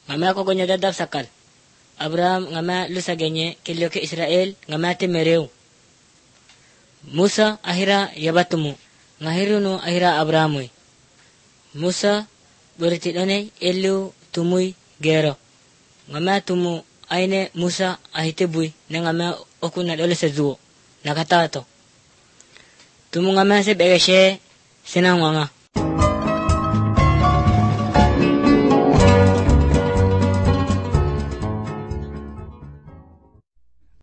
ngama ko gonya dadap sakal. Abraham ngama lusa genye kilyo ke Israel ngama te mereu. Musa ahira yabatumu ngahiruno ahira Abrahamui. Musa bertidone elu tumui gero. Ngama tumu aine Musa ahitebui na ngama okuna dole sezuo nakatato. Tumu ngama se begeshe sinangwanga.